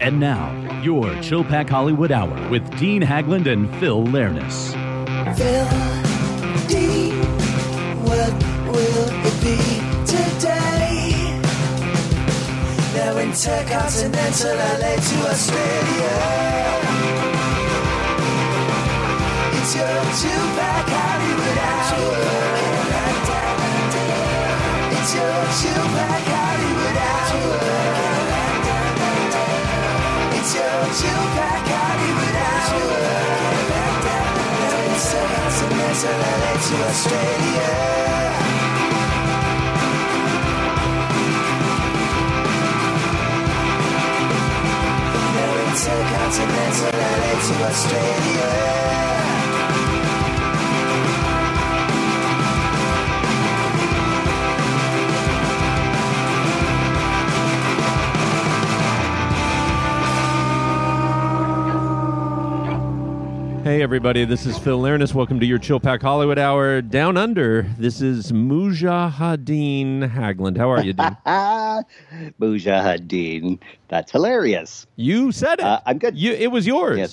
And now, your Chill Pack Hollywood Hour with Dean Hagland and Phil Lernis. Phil, Dean, what will it be today? Now intercontinental LA to Australia. It's your two-pack Hollywood Hour. It's your two-pack Hollywood Hour. It's your two-pack Hollywood Hour. Now intercontinental LA to Australia. Intercontinental LA to Australia. Hey everybody, this is Phil Lernis. Welcome to your Chill Pack Hollywood Hour. Down under, this is Mujahideen Hagland. How are you, Dean? Mujahideen. That's hilarious. You said it. I'm good. It was yours. Yes,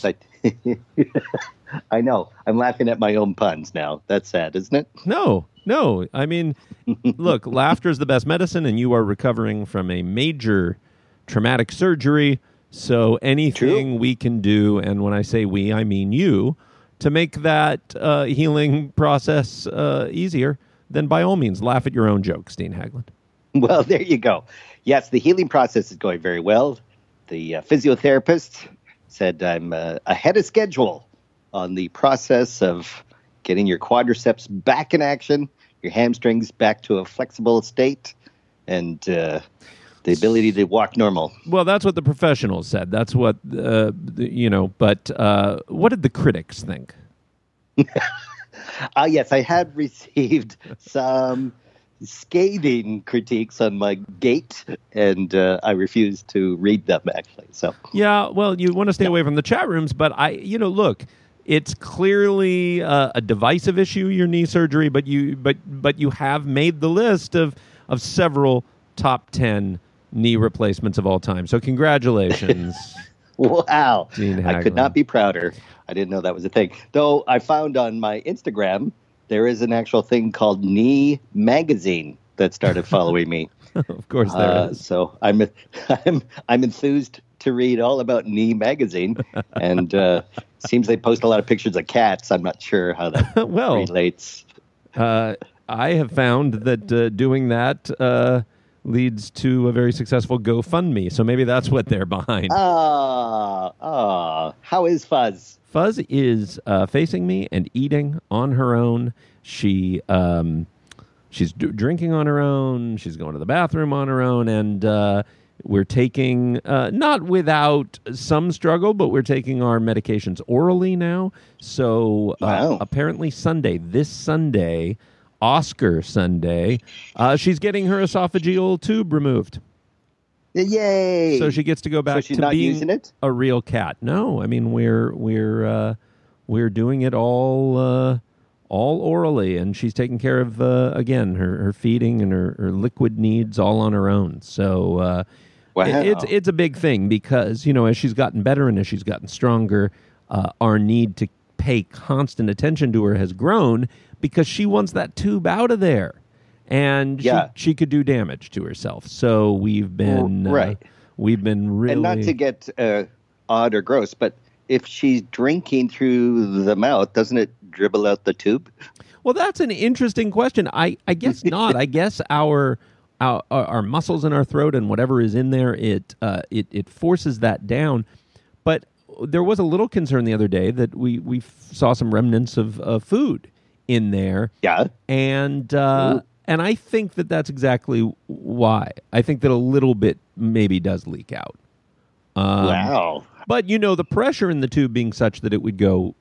I know. I'm laughing at my own puns now. That's sad, isn't it? No. I mean, look, laughter is the best medicine, and you are recovering from a major traumatic surgery. So anything we can do, and when I say we, I mean you, to make that healing process easier, then by all means, laugh at your own jokes, Dean Hagland. Well, there you go. Yes, the healing process is going very well. The physiotherapist said I'm ahead of schedule on the process of getting your quadriceps back in action, your hamstrings back to a flexible state, and the ability to walk normal. Well, that's what the professionals said. That's what, but what did the critics think? Yes, I had received some scathing critiques on my gait, and I refused to read them, actually. So yeah, well, you want to stay away from the chat rooms, but look, it's clearly a divisive issue, your knee surgery, but you have made the list of several top 10 knee replacements of all time. So congratulations. Wow. Dean Hagland. I could not be prouder. I didn't know that was a thing. Though I found on my Instagram, there is an actual thing called Knee Magazine that started following me. Of course there is. So I'm enthused to read all about Knee Magazine. And seems they post a lot of pictures of cats. I'm not sure how that relates. I have found that doing that leads to a very successful GoFundMe. So maybe that's what they're behind. How is Fuzz? Fuzz is facing me and eating on her own. She's drinking on her own. She's going to the bathroom on her own. And we're taking, not without some struggle, but we're taking our medications orally now. So apparently this Sunday, Oscar Sunday, she's getting her esophageal tube removed. Yay! So she gets to go back she's to not being using it? A real cat. No, I mean we're doing it all orally, and she's taking care of again her feeding and her liquid needs all on her own. So it's a big thing because as she's gotten better and as she's gotten stronger, our need to pay constant attention to her has grown. Because she wants that tube out of there, and she could do damage to herself. So we've been really, and not to get odd or gross, but if she's drinking through the mouth, doesn't it dribble out the tube? Well, that's an interesting question. I guess not. I guess our muscles in our throat and whatever is in there, it forces that down. But there was a little concern the other day that we saw some remnants of food in there. Yeah. And I think that's exactly why. I think that a little bit maybe does leak out. Wow. But the pressure in the tube being such that it would go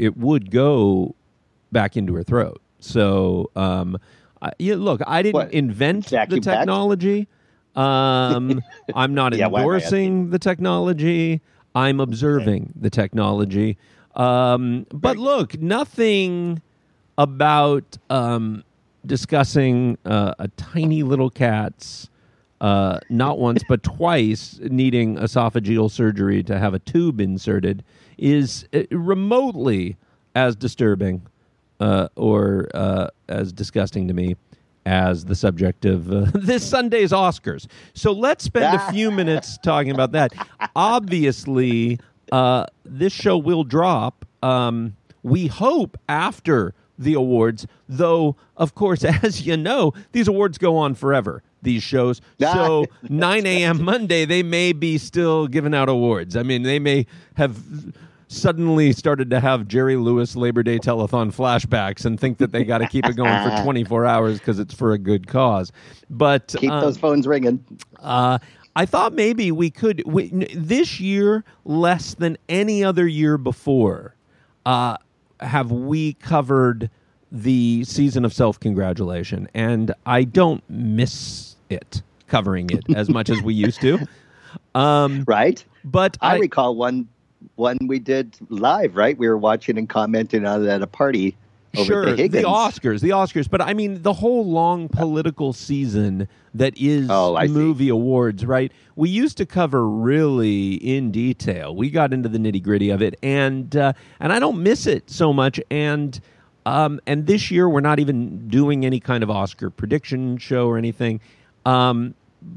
back into her throat. So look, I didn't invent the technology. I'm not endorsing the technology. I'm observing the technology. But look, nothing about discussing a tiny little cat's not once but twice needing esophageal surgery to have a tube inserted is remotely as disturbing or as disgusting to me as the subject of this Sunday's Oscars. So let's spend a few minutes talking about that. Obviously, this show will drop, we hope, after the awards, though, of course, as you know, these awards go on forever, these shows. So 9 a.m. Monday, they may be still giving out awards. I mean, they may have suddenly started to have Jerry Lewis Labor Day telethon flashbacks and think that they got to keep it going for 24 hours because it's for a good cause. But keep those phones ringing. I thought maybe we could, this year, less than any other year before, have we covered the season of self-congratulation, and I don't miss it, covering it as much as we used to. Right. But I recall one we did live, right? We were watching and commenting on it at a party over at the Higgins. The Oscars. But I mean, the whole long political season that is movie awards, right? We used to cover really in detail. We got into the nitty gritty of it, and I don't miss it so much. And this year we're not even doing any kind of Oscar prediction show or anything. And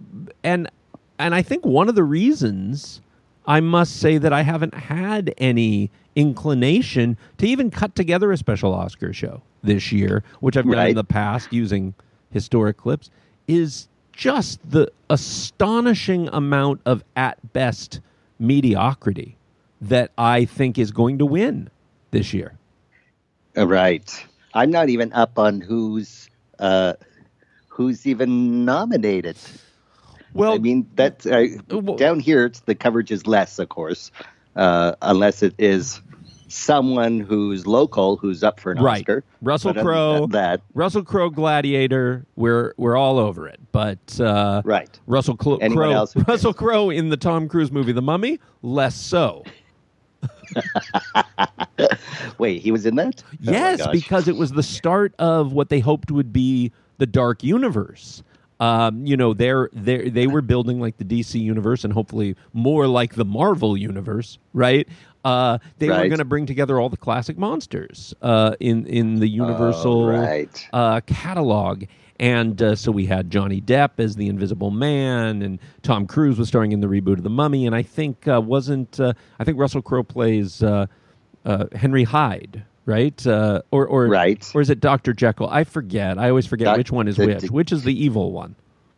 I think one of the reasons, I must say, that I haven't had any inclination to even cut together a special Oscar show this year, which I've done in the past using historic clips, is just the astonishing amount of, at best, mediocrity that I think is going to win this year. Right. I'm not even up on who's even nominated. Well, I mean, that's down here. The coverage is less, of course, unless it is someone who's local who's up for an Oscar. Russell Crowe, Russell Crowe, Gladiator. We're all over it. But Russell Crowe in the Tom Cruise movie The Mummy, less so. Wait, he was in that? Yes, because it was the start of what they hoped would be the Dark Universe. They were building like the DC universe and hopefully more like the Marvel universe, right? They were going to bring together all the classic monsters in the Universal catalog. And so we had Johnny Depp as the Invisible Man, and Tom Cruise was starring in the reboot of The Mummy. And I think I think Russell Crowe plays Henry Hyde. Right? Or is it Dr. Jekyll? I forget. I always forget which one is which. Which is the evil one?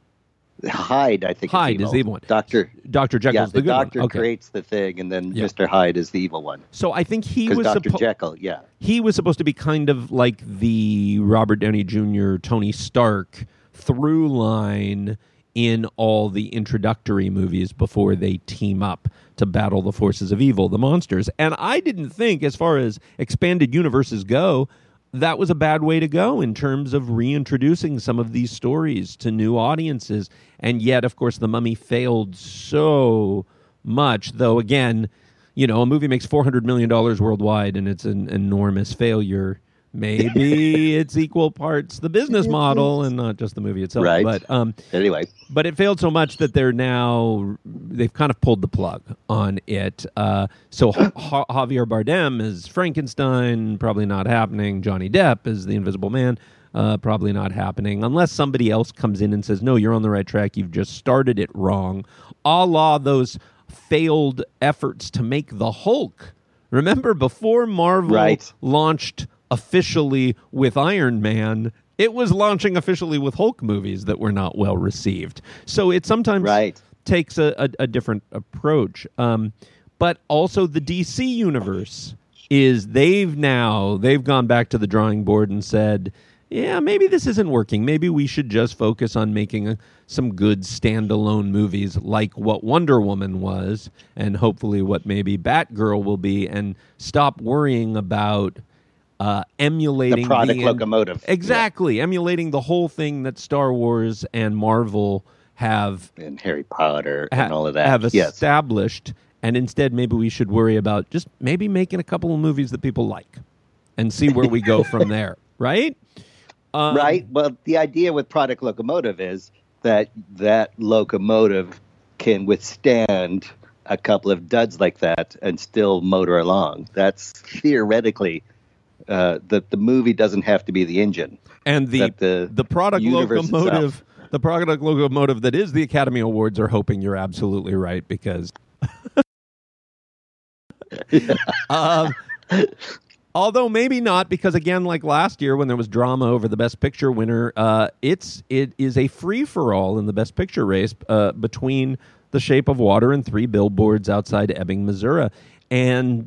Hyde, I think. Hyde is the evil one. Dr. Jekyll is the good one. The doctor creates the thing, and then Mr. Hyde is the evil one. So I think he was Dr. Jekyll, he was supposed to be kind of like the Robert Downey Jr., Tony Stark through line in all the introductory movies before they team up to battle the forces of evil, the monsters. And I didn't think, as far as expanded universes go, that was a bad way to go in terms of reintroducing some of these stories to new audiences. And yet, of course, The Mummy failed so much, though, again, a movie makes $400 million worldwide and it's an enormous failure. Maybe it's equal parts the business model and not just the movie itself. Right. But anyway, but it failed so much that they've kind of pulled the plug on it. So Javier Bardem is Frankenstein, probably not happening. Johnny Depp is the Invisible Man, probably not happening, unless somebody else comes in and says, "No, you're on the right track. You've just started it wrong." A la those failed efforts to make the Hulk. Remember, before Marvel launched officially with Iron Man, it was launching officially with Hulk movies that were not well received. So it sometimes takes a different approach. But also the DC universe they've gone back to the drawing board and said, yeah, maybe this isn't working. Maybe we should just focus on making some good standalone movies like what Wonder Woman was, and hopefully what maybe Batgirl will be, and stop worrying about emulating the product locomotive. Exactly. Emulating the whole thing that Star Wars and Marvel have and Harry Potter and all of that have established, and instead maybe we should worry about just maybe making a couple of movies that people like and see where we go from there, right? Right. Well, the idea with product locomotive is that locomotive can withstand a couple of duds like that and still motor along. That's theoretically that the movie doesn't have to be the engine. And the product universe locomotive, itself. the product locomotive that is the Academy Awards are hoping you're absolutely right because. Although maybe not, because again, like last year when there was drama over the Best Picture winner, it is a free for all in the Best Picture race between The Shape of Water and Three Billboards Outside Ebbing, Missouri, and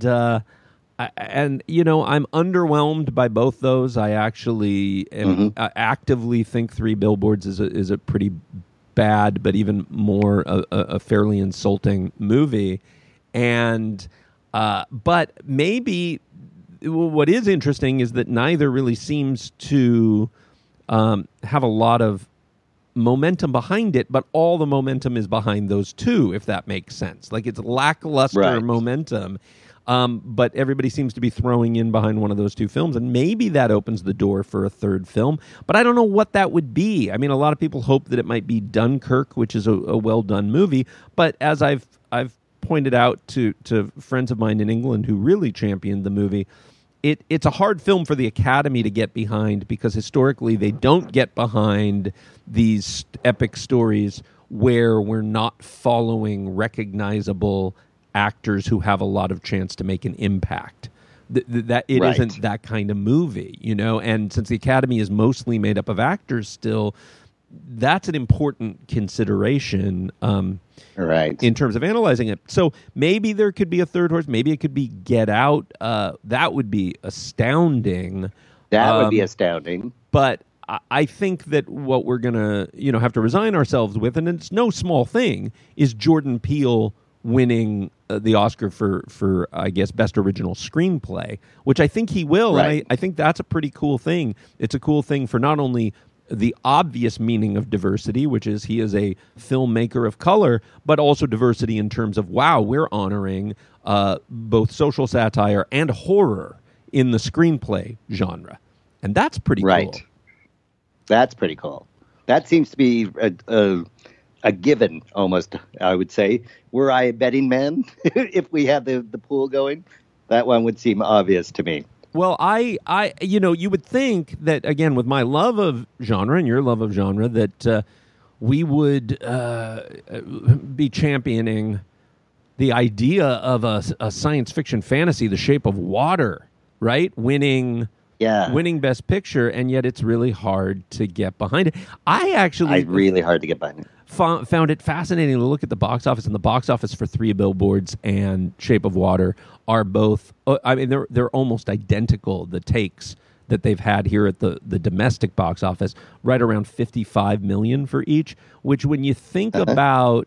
you know, I'm underwhelmed by both those. I actually actively think Three Billboards is a pretty bad, but even more a fairly insulting movie, and but maybe. What is interesting is that neither really seems to have a lot of momentum behind it, but all the momentum is behind those two, if that makes sense. Like it's lackluster momentum, but everybody seems to be throwing in behind one of those two films, and maybe that opens the door for a third film, but I don't know what that would be. I mean, a lot of people hope that it might be Dunkirk, which is a well-done movie, but as I've pointed out to friends of mine in England who really championed the movie, it's a hard film for the Academy to get behind because historically they don't get behind these epic stories where we're not following recognizable actors who have a lot of chance to make an impact. That it isn't that kind of movie, you know, and since the Academy is mostly made up of actors still, that's an important consideration in terms of analyzing it. So maybe there could be a third horse. Maybe it could be Get Out. That would be astounding. That would be astounding. But I think that what we're going to have to resign ourselves with, and it's no small thing, is Jordan Peele winning the Oscar for I guess, Best Original Screenplay, which I think he will. Right. And I think that's a pretty cool thing. It's a cool thing for not only the obvious meaning of diversity, which is he is a filmmaker of color, but also diversity in terms of, wow, we're honoring both social satire and horror in the screenplay genre. And that's pretty cool. That's pretty cool. That seems to be a given, almost, I would say. Were I a betting man, if we had the pool going, that one would seem obvious to me. Well, I you would think that, again, with my love of genre and your love of genre, that we would be championing the idea of a science fiction fantasy, The Shape of Water, right? Winning Best Picture, and yet it's really hard to get behind it. Really hard to get behind it. Found it fascinating to look at the box office, and the box office for Three Billboards and Shape of Water are both, I mean, they're almost identical, the takes that they've had here at the domestic box office, right around 55 million for each, which when you think about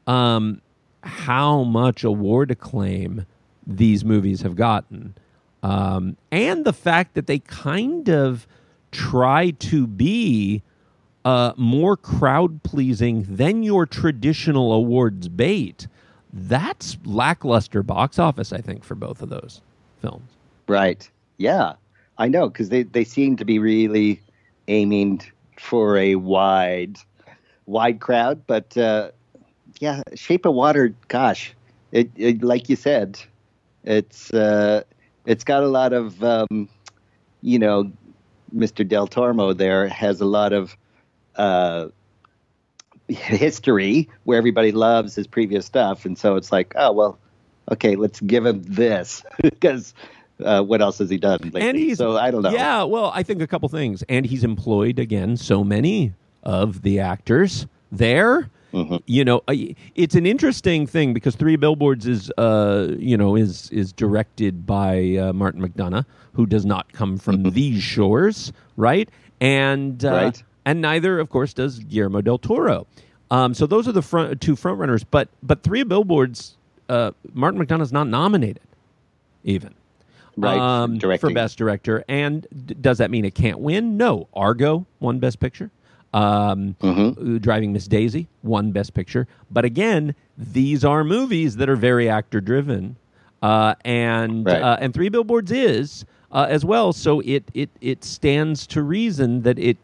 how much award acclaim these movies have gotten, and the fact that they kind of try to be more crowd-pleasing than your traditional awards bait, that's lackluster box office, I think, for both of those films. Right. Yeah, I know, because they seem to be really aiming for a wide crowd. But, Shape of Water, gosh, it like you said, it's got a lot of, Mr. Del Toro there has a lot of history where everybody loves his previous stuff, and so it's like, oh well, okay, let's give him this because what else has he done lately? So I don't know. Yeah, well, I think a couple things, and he's employed again so many of the actors there. Mm-hmm. It's an interesting thing because Three Billboards is directed by Martin McDonagh, who does not come from these shores, right? And And neither, of course, does Guillermo del Toro. So those are the two front runners. But Three Billboards, Martin McDonagh's not nominated, even. Right, for Best Director. And does that mean it can't win? No. Argo won Best Picture. Driving Miss Daisy won Best Picture. But again, these are movies that are very actor-driven. And Three Billboards is as well. So it stands to reason that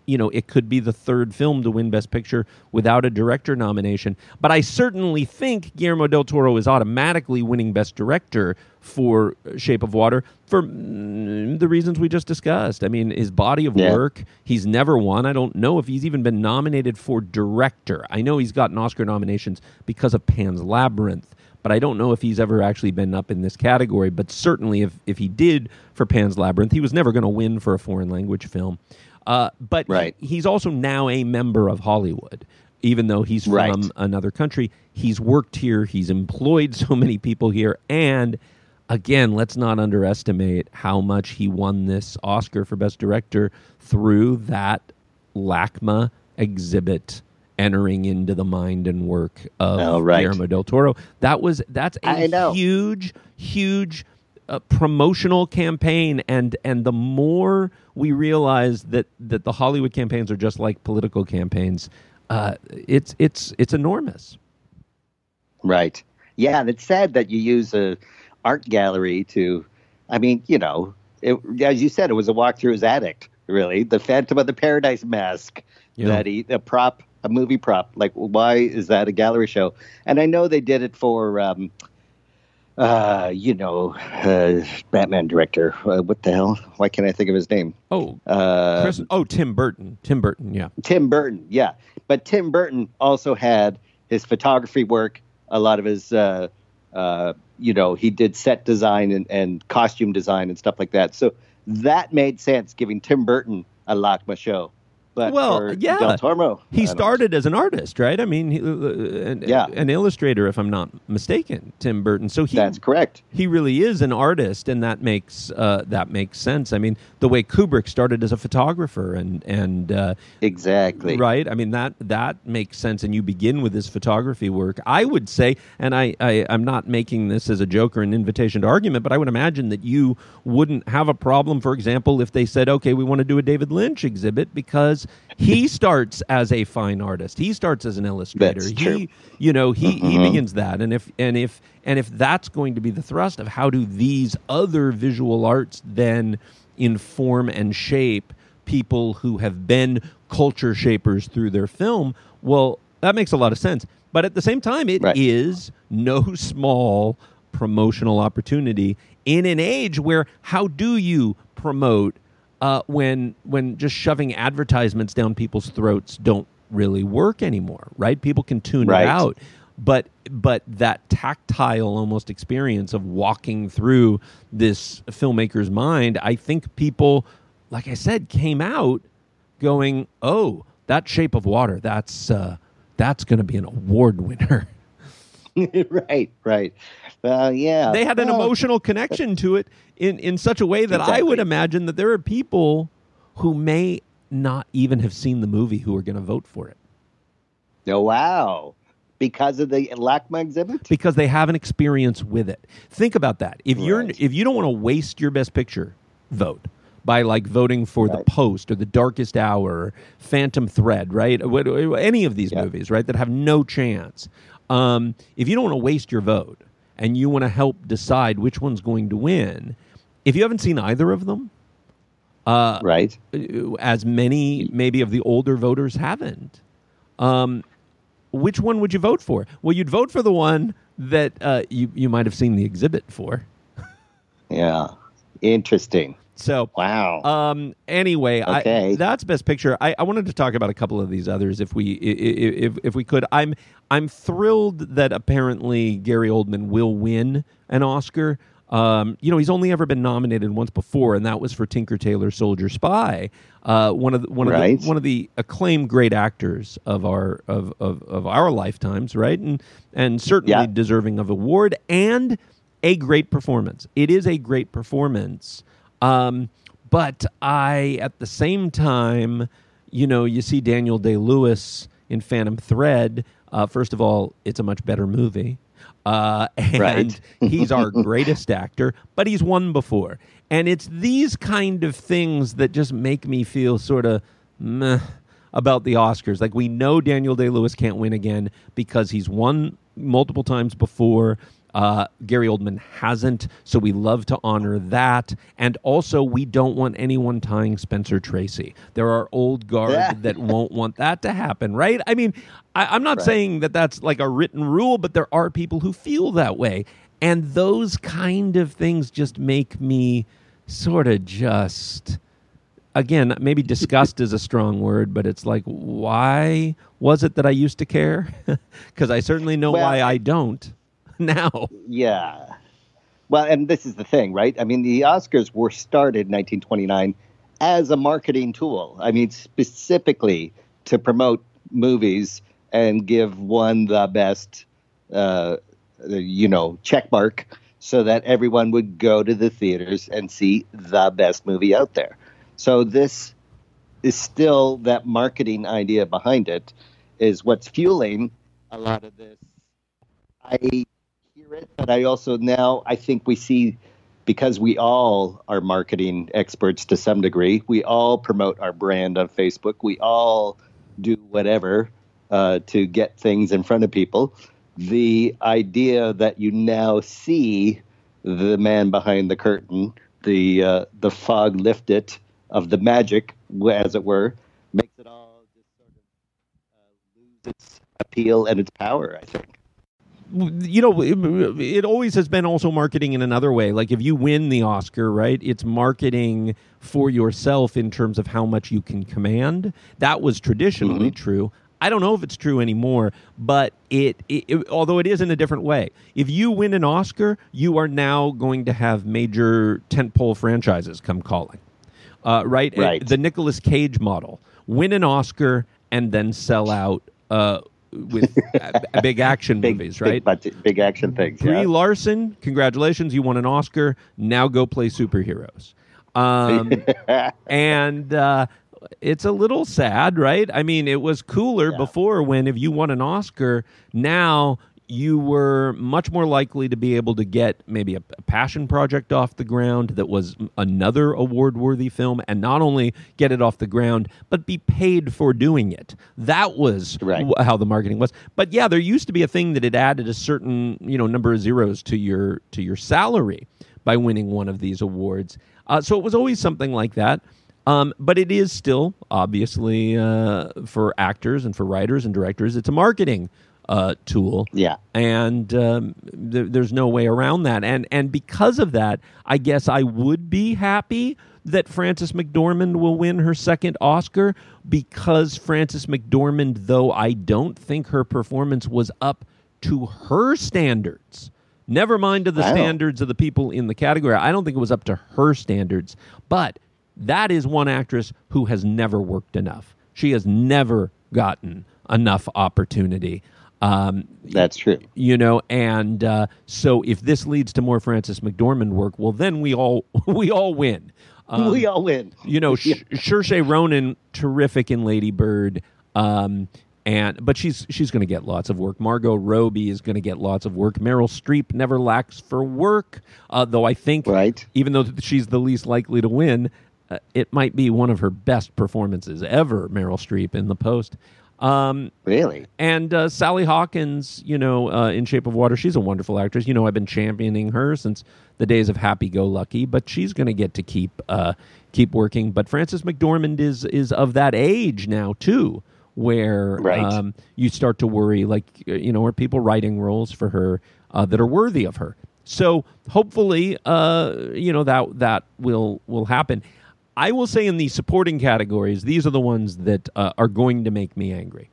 it could be the third film to win Best Picture without a director nomination. But I certainly think Guillermo del Toro is automatically winning Best Director for Shape of Water for the reasons we just discussed. I mean, his body of work, he's never won. I don't know if he's even been nominated for director. I know he's gotten Oscar nominations because of Pan's Labyrinth, but I don't know if he's ever actually been up in this category. But certainly if he did for Pan's Labyrinth, he was never going to win for a foreign language film. But he's also now a member of Hollywood, even though he's from another country. He's worked here. He's employed so many people here. And again, let's not underestimate how much he won this Oscar for Best Director through that LACMA exhibit entering into the mind and work of Guillermo del Toro. That's a huge promotional campaign, and the more we realize that the Hollywood campaigns are just like political campaigns, it's enormous. Right. Yeah, and it's sad that you use a art gallery to, I mean, as you said, it was a walk through his attic, really. The Phantom of the Paradise mask, a movie prop. Like, why is that a gallery show? And I know they did it for, Batman director. What the hell? Why can't I think of his name? Tim Burton. Tim Burton, yeah. Tim Burton, yeah. But Tim Burton also had his photography work, a lot of his, he did set design and costume design and stuff like that. So that made sense, giving Tim Burton a LACMA show. But Del Toro, he started as an artist, right? I mean, an illustrator, if I'm not mistaken, Tim Burton. So that's correct. He really is an artist, and that makes sense. I mean, the way Kubrick started as a photographer, and exactly right. I mean, that makes sense. And you begin with his photography work. I would say, and I'm not making this as a joke or an invitation to argument, but I would imagine that you wouldn't have a problem, for example, if they said, "Okay, we want to do a David Lynch exhibit," because he starts as a fine artist. He starts as an illustrator. That's true. He begins that. And if that's going to be the thrust of how do these other visual arts then inform and shape people who have been culture shapers through their film, well, that makes a lot of sense. But at the same time, it is no small promotional opportunity in an age where how do you promote when just shoving advertisements down people's throats don't really work anymore, right? People can tune it out, but that tactile almost experience of walking through this filmmaker's mind, I think people, like I said, came out going, "Oh, that Shape of Water, that's going to be an award winner." Right. They had an emotional connection to it in such a way that I would imagine that there are people who may not even have seen the movie who are going to vote for it. Oh, wow. Because of the LACMA exhibit? Because they have an experience with it. Think about that. If you don't want to waste your Best Picture vote by voting for The Post or The Darkest Hour or Phantom Thread, right? Any of these movies, right, that have no chance. If you don't want to waste your vote and you want to help decide which one's going to win, if you haven't seen either of them, as many maybe of the older voters haven't, which one would you vote for? Well, you'd vote for the one that you might have seen the exhibit for. Yeah, interesting. So wow. Anyway, okay. That's Best Picture. I wanted to talk about a couple of these others if we could. I'm thrilled that apparently Gary Oldman will win an Oscar. He's only ever been nominated once before, and that was for Tinker Tailor Soldier Spy. One of the acclaimed great actors of our lifetimes, right? And certainly deserving of award and a great performance. It is a great performance. But at the same time, you see Daniel Day-Lewis in Phantom Thread. First of all, it's a much better movie. And he's our greatest actor, but he's won before. And it's these kind of things that just make me feel sort of meh about the Oscars. Like, we know Daniel Day-Lewis can't win again because he's won multiple times before. Gary Oldman hasn't, so we love to honor that. And also, we don't want anyone tying Spencer Tracy. There are old guard that won't want that to happen, right? I mean, I'm not saying that that's like a written rule, but there are people who feel that way. And those kind of things just make me sort of just... Again, maybe disgust is a strong word, but it's like, why was it that I used to care? Because I certainly know why I don't now. Yeah. Well, and this is the thing, right? I mean, the Oscars were started in 1929 as a marketing tool. I mean, specifically to promote movies and give one the best, check mark so that everyone would go to the theaters and see the best movie out there. So this is still that marketing idea behind it is what's fueling a lot of this. I hear it, but I also now I think we see, because we all are marketing experts to some degree, we all promote our brand on Facebook. We all do whatever to get things in front of people. The idea that you now see the man behind the curtain, the fog lifted of the magic, as it were, makes it all just sort of lose its appeal and its power, I think. You know, it always has been also marketing in another way. Like if you win the Oscar, right, it's marketing for yourself in terms of how much you can command. That was traditionally true. I don't know if it's true anymore, but it although it is in a different way. If you win an Oscar, you are now going to have major tentpole franchises come calling. Right? The Nicolas Cage model. Win an Oscar and then sell out with big action movies, right? Big action things, Brie Larson, congratulations, you won an Oscar. Now go play superheroes. And it's a little sad, right? I mean, it was cooler before when if you won an Oscar, now you were much more likely to be able to get maybe a passion project off the ground that was another award-worthy film, and not only get it off the ground, but be paid for doing it. That was how the marketing was. But yeah, there used to be a thing that it added a certain number of zeros to your salary by winning one of these awards. So it was always something like that. But it is still, obviously, for actors and for writers and directors, it's a marketing tool. Yeah. And there's no way around that. And because of that, I guess I would be happy that Frances McDormand will win her second Oscar, because Frances McDormand, though I don't think her performance was up to her standards, never mind to the standards of the people in the category, I don't think it was up to her standards, but that is one actress who has never worked enough. She has never gotten enough opportunity. That's true. And so if this leads to more Frances McDormand work, well, then we all win. We all win. Saoirse Ronan, terrific in Lady Bird, but she's going to get lots of work. Margot Robbie is going to get lots of work. Meryl Streep never lacks for work, though I think even though she's the least likely to win, it might be one of her best performances ever, Meryl Streep in The Post. Really? And Sally Hawkins, in Shape of Water, she's a wonderful actress. I've been championing her since the days of Happy Go Lucky, but she's going to get to keep working. But Frances McDormand is of that age now too, where you start to worry, are people writing roles for her that are worthy of her? So hopefully, that will happen. I will say in the supporting categories, these are the ones that are going to make me angry.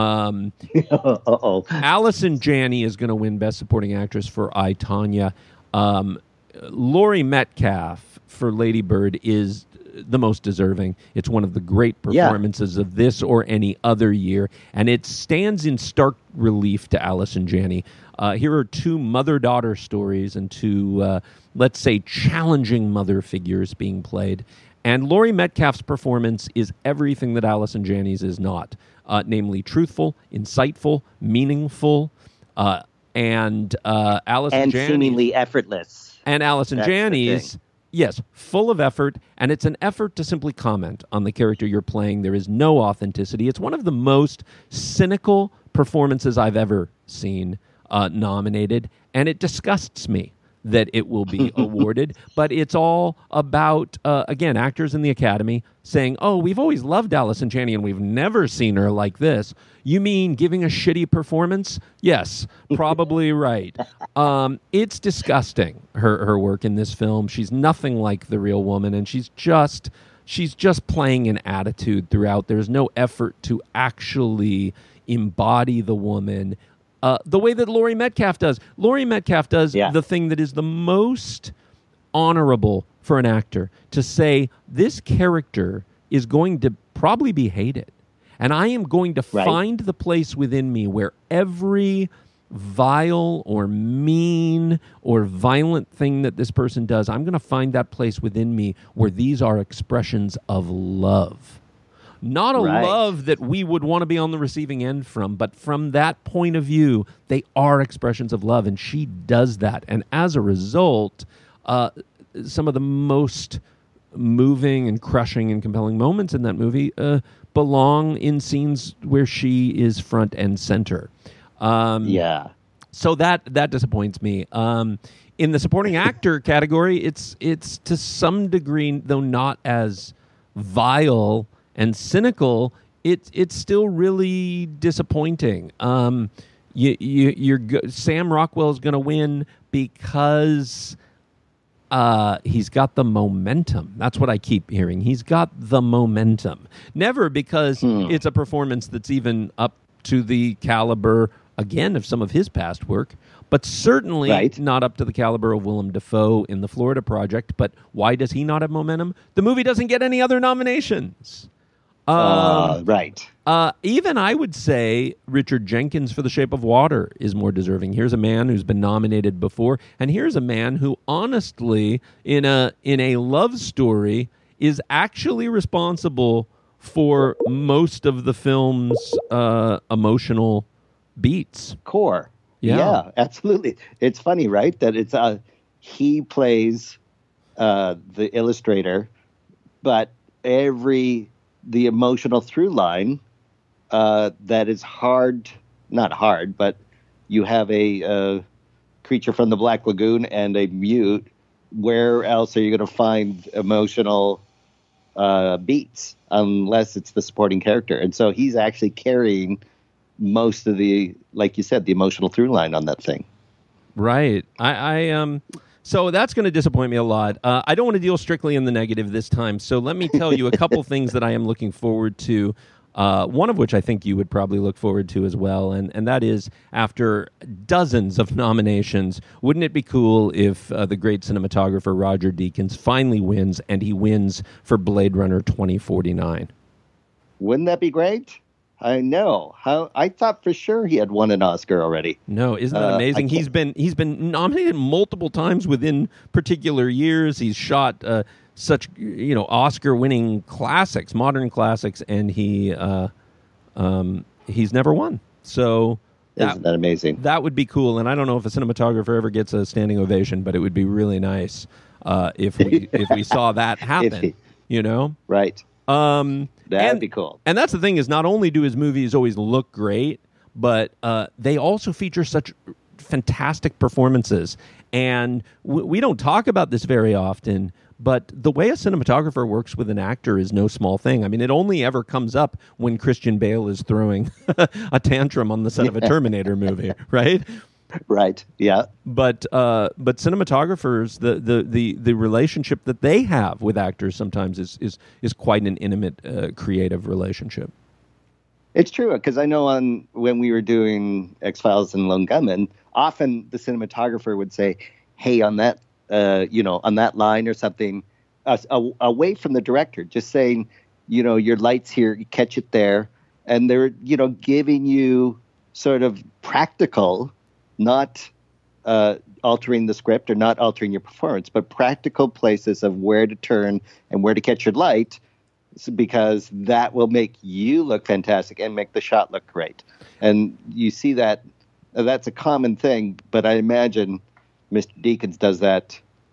Allison Janney is going to win Best Supporting Actress for I, Tonya. Laurie Metcalf for Lady Bird is the most deserving. It's one of the great performances of this or any other year, and it stands in stark relief to Allison Janney. Here are two mother-daughter stories and two, let's say, challenging mother figures being played. And Laurie Metcalf's performance is everything that Allison Janney's is not, namely truthful, insightful, meaningful, and Allison Janney's seemingly effortless. And Allison Janney's, yes, full of effort, and it's an effort to simply comment on the character you're playing. There is no authenticity. It's one of the most cynical performances I've ever seen nominated, and it disgusts me that it will be awarded. But it's all about, again, actors in the Academy saying, oh, we've always loved Allison Janney and we've never seen her like this. You mean giving a shitty performance? Yes, probably right. It's disgusting, her work in this film. She's nothing like the real woman, and she's just playing an attitude throughout. There's no effort to actually embody the woman the way that Laurie Metcalf does. Laurie Metcalf does the thing that is the most honorable for an actor, to say, this character is going to probably be hated, and I am going to find the place within me where every vile or mean or violent thing that this person does, I'm going to find that place within me where these are expressions of love. Not a love that we would want to be on the receiving end from, but from that point of view, they are expressions of love, and she does that. And as a result, some of the most moving and crushing and compelling moments in that movie belong in scenes where she is front and center. So that disappoints me. In the supporting actor category, it's to some degree, though not as vile and cynical, it's still really disappointing. Sam Rockwell is going to win because he's got the momentum. That's what I keep hearing. He's got the momentum. Never because it's a performance that's even up to the caliber, again, of some of his past work, but certainly not up to the caliber of Willem Dafoe in The Florida Project. But why does he not have momentum? The movie doesn't get any other nominations. Even I would say Richard Jenkins for The Shape of Water is more deserving. Here's a man who's been nominated before, and here's a man who, honestly, in a love story, is actually responsible for most of the film's emotional beats. Core. Yeah, absolutely. It's funny, right? That it's he plays the illustrator, but the emotional through line that is not hard, but you have a creature from the Black Lagoon and a mute. Where else are you going to find emotional beats unless it's the supporting character? And so he's actually carrying most of the, like you said, the emotional through line on that thing. Right. So that's going to disappoint me a lot. I don't want to deal strictly in the negative this time, so let me tell you a couple things that I am looking forward to, one of which I think you would probably look forward to as well, and that is, after dozens of nominations, wouldn't it be cool if the great cinematographer Roger Deakins finally wins, and he wins for Blade Runner 2049? Wouldn't that be great? I know. I thought for sure he had won an Oscar already. No, isn't that amazing? He's been nominated multiple times within particular years. He's shot such Oscar-winning classics, modern classics, and he's never won. So isn't that amazing? That would be cool. And I don't know if a cinematographer ever gets a standing ovation, but it would be really nice if we saw that happen. Right. That'd be cool. And that's the thing, is not only do his movies always look great, but they also feature such fantastic performances. And we don't talk about this very often, but the way a cinematographer works with an actor is no small thing. I mean, it only ever comes up when Christian Bale is throwing a tantrum on the set of a Terminator movie, right? Right. Yeah. But cinematographers, the relationship that they have with actors sometimes is quite an intimate, creative relationship. It's true, because I know when we were doing X-Files and Lone Gunmen, often the cinematographer would say, "Hey, on that, on that line or something," away from the director, just saying, your lights here, you catch it there, and they're giving you sort of practical. Not altering the script or not altering your performance, but practical places of where to turn and where to catch your light, because that will make you look fantastic and make the shot look great. And you see that that's a common thing, but I imagine Mr. Deakins does that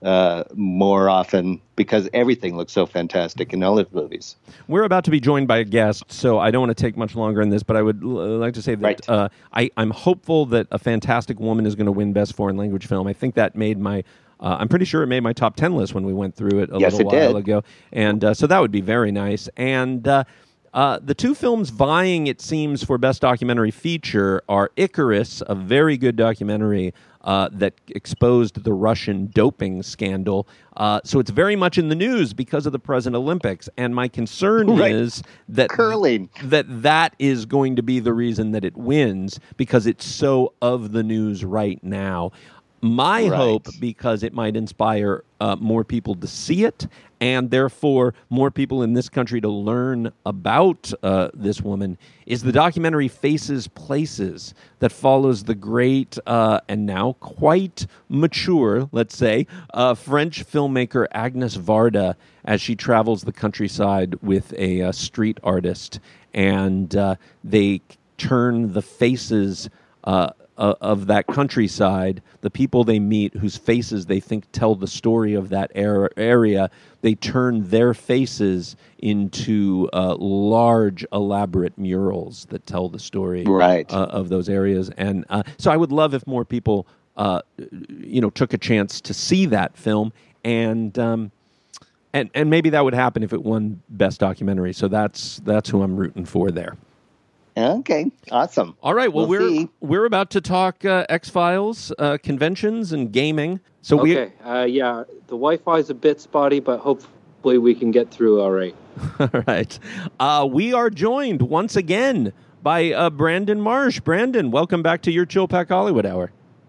more often because everything looks so fantastic in all of the movies. We're about to be joined by a guest, so I don't want to take much longer in this, but I would like to say that I'm hopeful that A Fantastic Woman is going to win Best Foreign Language Film. I think that made my... I'm pretty sure it made my top 10 list when we went through it a little while ago. And so that would be very nice. And the two films vying, it seems, for Best Documentary Feature are Icarus, a very good documentary that exposed the Russian doping scandal. So it's very much in the news because of the present Olympics. And my concern is that curling, that is going to be the reason that it wins because it's so of the news right now. My hope, because it might inspire more people to see it, and therefore more people in this country to learn about this woman, is the documentary Faces Places that follows the great and now quite mature, let's say, French filmmaker Agnes Varda as she travels the countryside with a street artist, and they turn the faces of that countryside, the people they meet whose faces they think tell the story of that area, they turn their faces into large, elaborate murals that tell the story of those areas. And so I would love if more people, took a chance to see that film, and maybe that would happen if it won Best Documentary. So that's who I'm rooting for there. Okay, awesome. All right, well, we're about to talk X-Files, conventions, and gaming. So the Wi-Fi is a bit spotty, but hopefully we can get through all right. All right. We are joined once again by Brandon Marsh. Brandon, welcome back to your Chill Pack Hollywood Hour.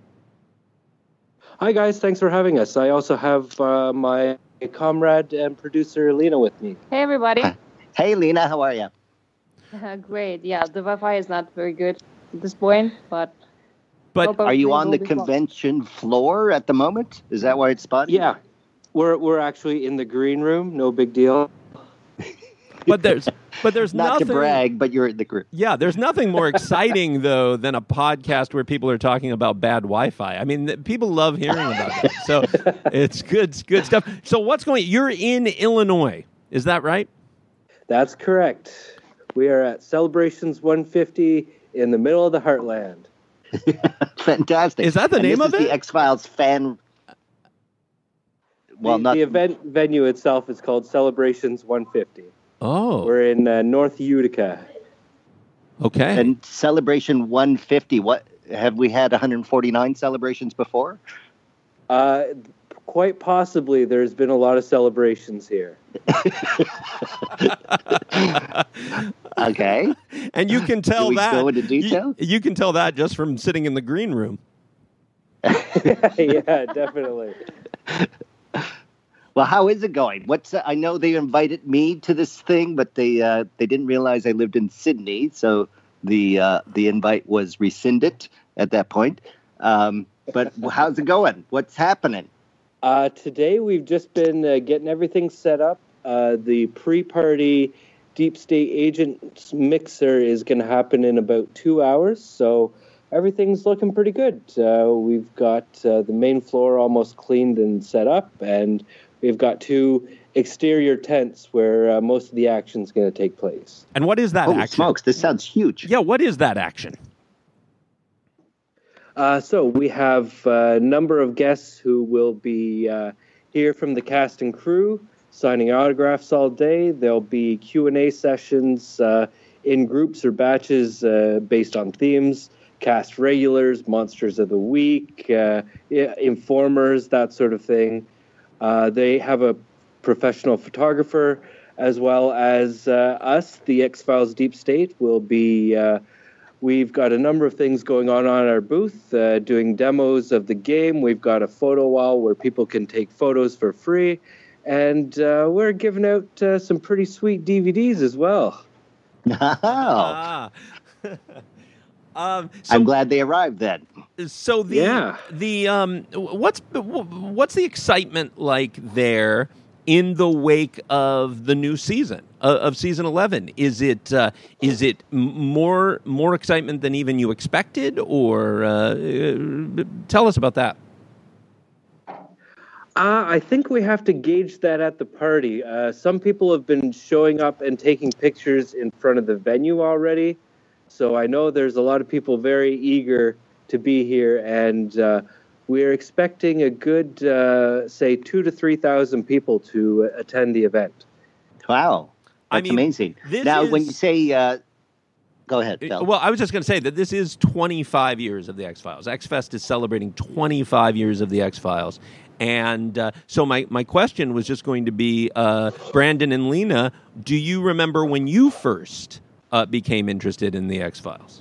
Hi, guys. Thanks for having us. I also have my comrade and producer, Lena, with me. Hey, everybody. Hey, Lena. How are you? Great. Yeah, the Wi-Fi is not very good at this point, but are you on the convention floor at the moment? Is that why it's spotty? Yeah, we're actually in the green room. No big deal. But there's not nothing to brag, but you're in the group. Yeah, there's nothing more exciting though than a podcast where people are talking about bad Wi-Fi. I mean, people love hearing about that. So it's good stuff. So you're in Illinois, is that right? That's correct. We are at Celebrations 150 in the middle of the heartland. Fantastic. Is that the name of it? The X-Files fan... Well, the event venue itself is called Celebrations 150. Oh. We're in North Utica. Okay. And Celebration 150, what have we had 149 celebrations before? Quite possibly. There's been a lot of celebrations here. Okay. And you can tell that. Go into detail? You can tell that just from sitting in the green room. Yeah, definitely. Well, how is it going? I know they invited me to this thing, but they didn't realize I lived in Sydney, so the invite was rescinded at that point. But how's it going? What's happening? Today we've just been getting everything set up. The pre-party Deep State Agents mixer is going to happen in about 2 hours, so everything's looking pretty good. We've got the main floor almost cleaned and set up, and we've got 2 exterior tents where most of the action's going to take place. And what is that Holy action? Smokes, this sounds huge. Yeah, what is that action? So we have a number of guests who will be here from the cast and crew, signing autographs all day. There'll be Q&A sessions in groups or batches based on themes, cast regulars, monsters of the week, informers, that sort of thing. They have a professional photographer, as well as us, the X-Files Deep State, will be... We've got a number of things going on our booth, doing demos of the game. We've got a photo wall where people can take photos for free. And we're giving out some pretty sweet DVDs as well. Oh. I'm glad they arrived then. So what's the excitement like there in the wake of the new season of season 11? Is it more excitement than even you expected, or tell us about that? I think we have to gauge that at the party. Some people have been showing up and taking pictures in front of the venue already. So I know there's a lot of people very eager to be here, and we're expecting a good, say, 2,000 to 3,000 people to attend the event. Wow. That's amazing. Now, when you say... go ahead, Phil. Well, I was just going to say that this is 25 years of the X-Files. X-Fest is celebrating 25 years of the X-Files. And so my question was just going to be, Brandon and Lena, do you remember when you first became interested in the X-Files?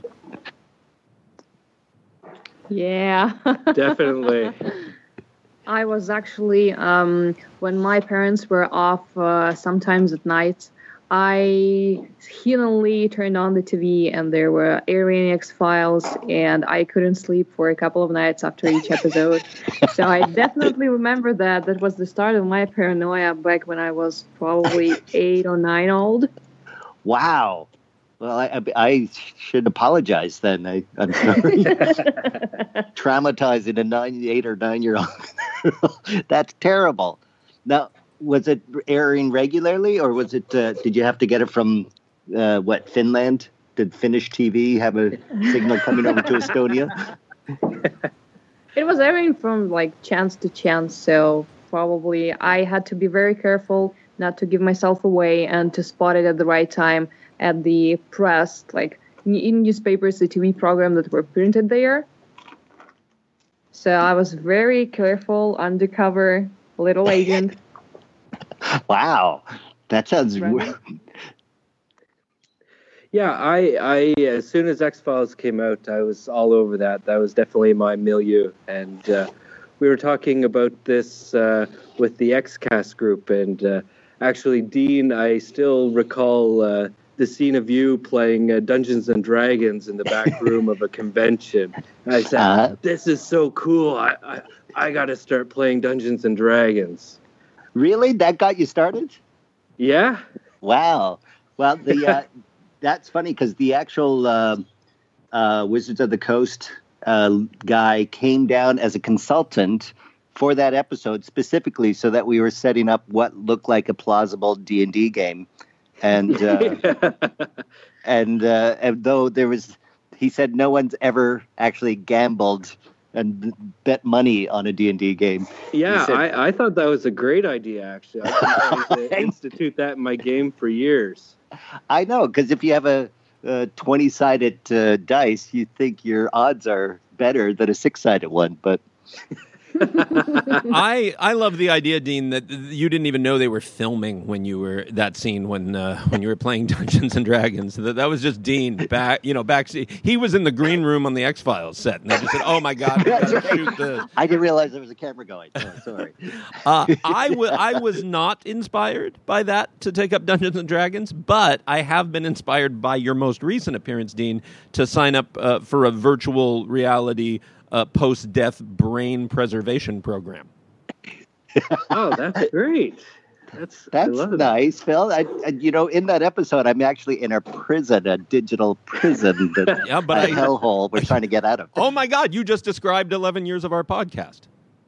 Yeah. Definitely. I was actually, when my parents were off sometimes at night, I heathenly turned on the TV and there were airing X-Files, and I couldn't sleep for a couple of nights after each episode. So I definitely remember that. That was the start of my paranoia back when I was probably 8 or 9 old. Wow. Well, I should apologize then. I'm sorry. Traumatizing a 8 or 9-year-old. That's terrible. Now, was it airing regularly, or was it? Did you have to get it from Finland? Did Finnish TV have a signal coming over to Estonia? It was airing from chance to chance, so probably I had to be very careful not to give myself away and to spot it at the right time at the press, in newspapers, the TV program that were printed there. So I was very careful, undercover, little agent. Wow, that sounds. Yeah, I as soon as X-Files came out, I was all over that. That was definitely my milieu, and we were talking about this with the X-Cast group, and actually, Dean, I still recall the scene of you playing Dungeons and Dragons in the back room of a convention. And I said, "This is so cool! I got to start playing Dungeons and Dragons." Really? That got you started? Yeah. Wow. Well, that's funny because the actual Wizards of the Coast guy came down as a consultant for that episode specifically so that we were setting up what looked like a plausible D&D game. And and though he said no one's ever actually gambled and bet money on a D&D game. Yeah, I thought that was a great idea, actually. I tried to institute that in my game for years. I know, because if you have a 20-sided dice, you think your odds are better than a 6-sided one, but... I love the idea, Dean, that you didn't even know they were filming when you were that scene when you were playing Dungeons and Dragons. That was just Dean back. He was in the green room on the X-Files set, and they just said, "Oh my God, we gotta shoot this." I didn't realize there was a camera going. So sorry. I was not inspired by that to take up Dungeons and Dragons, but I have been inspired by your most recent appearance, Dean, to sign up for a virtual reality post-death brain preservation program. Oh, that's great. That's nice, Phil. In that episode, I'm actually in a prison, a digital prison, a hellhole we're trying to get out of. Oh my God, you just described 11 years of our podcast.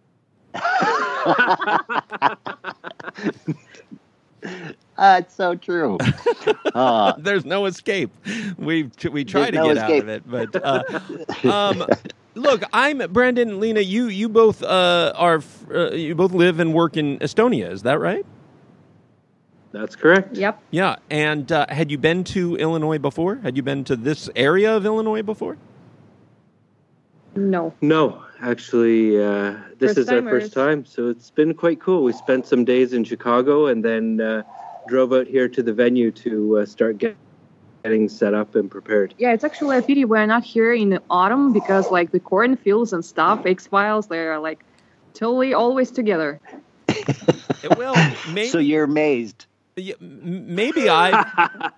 It's so true. There's no escape. We try to get out of it, but look, I'm Brandon, Lena. You both you both live and work in Estonia. Is that right? That's correct. Yep. Yeah, and had you been to Illinois before? Had you been to this area of Illinois before? No. No, actually, this is our first time, so it's been quite cool. We spent some days in Chicago and then drove out here to the venue to start getting set up and prepared. Yeah, it's actually a pity we're not here in the autumn because, the cornfields and stuff, X-Files, they're, totally always together. Well, maybe, so you're amazed. Maybe I've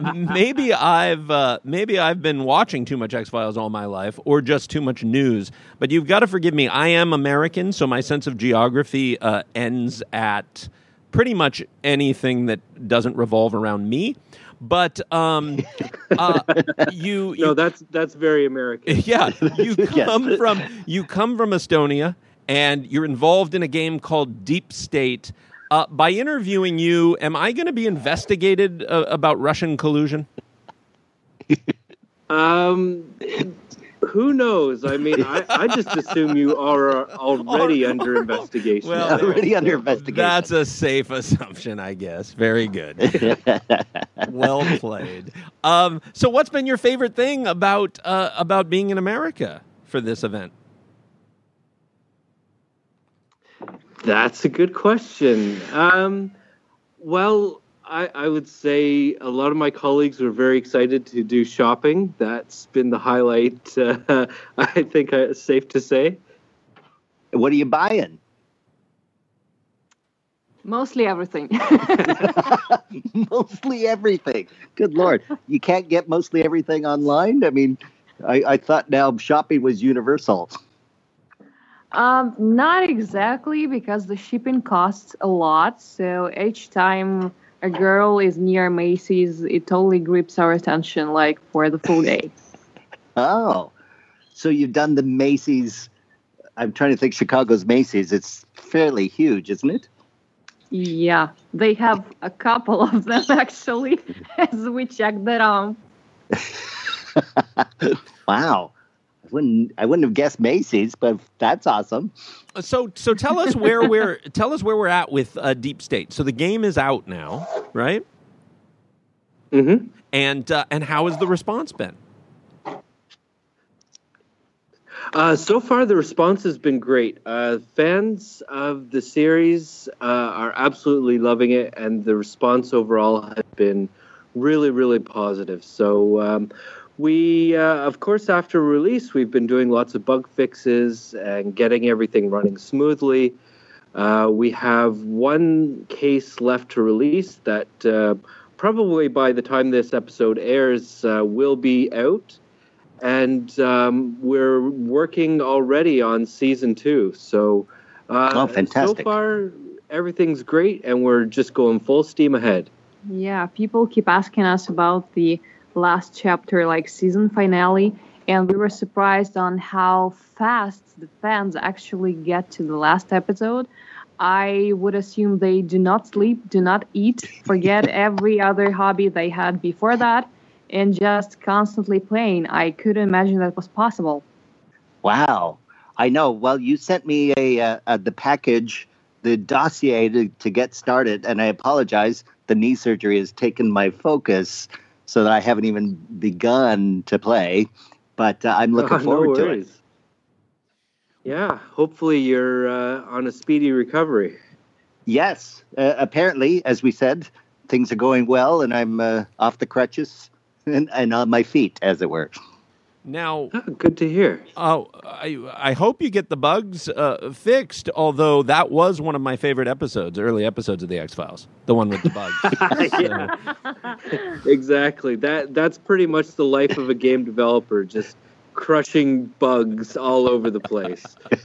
been watching too much X-Files all my life, or just too much news. But you've got to forgive me. I am American, so my sense of geography ends at pretty much anything that doesn't revolve around me. But no, that's very American. Yeah, you come from Estonia. and you're involved in a game called Deep State. By interviewing you, am I going to be investigated about Russian collusion? Who knows? I mean, I just assume you are already under investigation. Well, Already under investigation. That's a safe assumption, I guess. Very good. Well played. So what's been your favorite thing about being in America for this event? That's a good question. Well, I would say a lot of my colleagues were very excited to do shopping. That's been the highlight, I think it's safe to say. What are you buying? Mostly everything. Mostly everything. Good Lord. You can't get mostly everything online? I mean, I thought now shopping was universal. Not exactly, because the shipping costs a lot. So each time a girl is near Macy's, it totally grips our attention, like, for the full day. Oh, so you've done the Macy's. I'm trying to think Chicago's Macy's. It's fairly huge, isn't it? Yeah, they have a couple of them, actually, as we checked that out. Wow. I wouldn't have guessed Macy's, but that's awesome. So tell us where we're at with Deep State. So the game is out now, right? Mm-hmm. And how has the response been? So far, the response has been great. Fans of the series are absolutely loving it, and the response overall has been really, really positive. So we, of course, after release, we've been doing lots of bug fixes and getting everything running smoothly. We have one case left to release that probably by the time this episode airs will be out. And we're working already on season 2. So, fantastic. So far, everything's great, and we're just going full steam ahead. Yeah, people keep asking us about the last chapter, like season finale, and we were surprised on how fast the fans actually get to the last episode. I would assume they do not sleep, do not eat, forget every other hobby they had before that, and just constantly playing. I couldn't imagine that was possible. Wow. I know. Well, you sent me the package, the dossier to get started, and I apologize. The knee surgery has taken my focus so that I haven't even begun to play, but I'm looking forward to it. Yeah, hopefully you're on a speedy recovery. Yes. Apparently, as we said, things are going well, and I'm off the crutches and on my feet, as it were. Now, good to hear. I hope you get the bugs fixed, although that was one of my favorite early episodes of The X-Files, the one with the bugs. Exactly. That's pretty much the life of a game developer, just crushing bugs all over the place.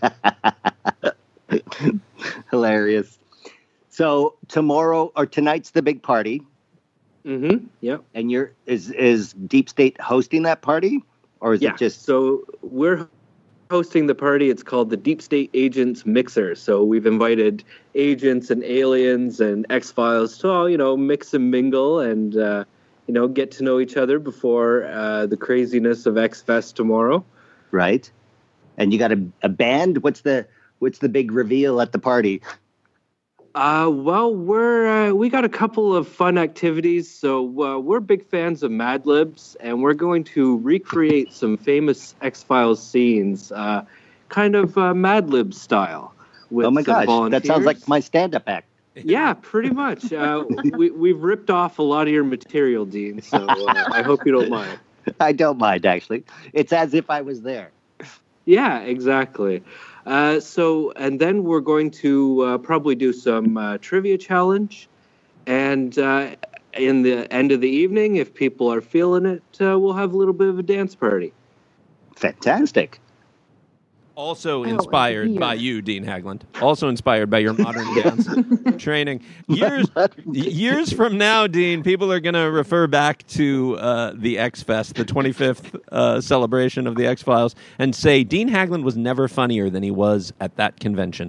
Hilarious. So tomorrow or tonight's the big party. Mm-hmm. Yep. And is Deep State hosting that party? Or is it just... So we're hosting the party. It's called the Deep State Agents Mixer. So we've invited agents and aliens and X-Files to all, mix and mingle and, get to know each other before the craziness of X-Fest tomorrow. Right. And you got a band? What's the big reveal at the party? Well, we got a couple of fun activities. So we're big fans of Mad Libs, and we're going to recreate some famous X-Files scenes, kind of Mad Lib style. With oh my gosh, volunteers. That sounds like my stand-up act. Yeah, pretty much. We've ripped off a lot of your material, Dean, so I hope you don't mind. I don't mind, actually. It's as if I was there. Yeah, exactly. And then we're going to probably do some trivia challenge. And in the end of the evening, if people are feeling it, we'll have a little bit of a dance party. Fantastic. Also inspired by you, Dean Hagland. Also inspired by your modern dance training. Years from now, Dean, people are going to refer back to the X-Fest, the 25th celebration of the X-Files, and say Dean Hagland was never funnier than he was at that convention.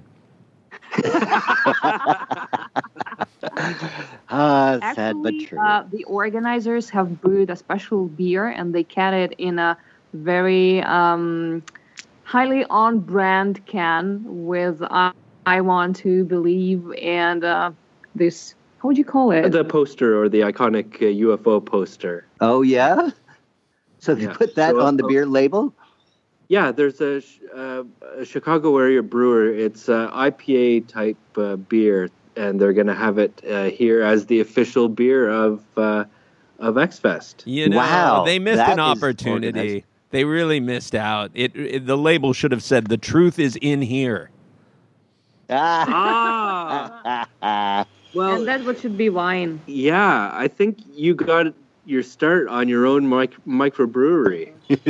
Sad but true. The organizers have brewed a special beer, and they can it in a very highly on-brand can with I Want to Believe and this, how would you call it? The poster, or the iconic UFO poster. Oh, yeah? So they put that on the beer label? Yeah, there's a Chicago area brewer. It's a IPA type beer, and they're going to have it here as the official beer of X-Fest. You know, Wow, they missed that an is opportunity. organized. They really missed out. The label should have said, "The truth is in here." Ah, well, And that's what should be wine. yeah, I think you got your start on your own microbrewery.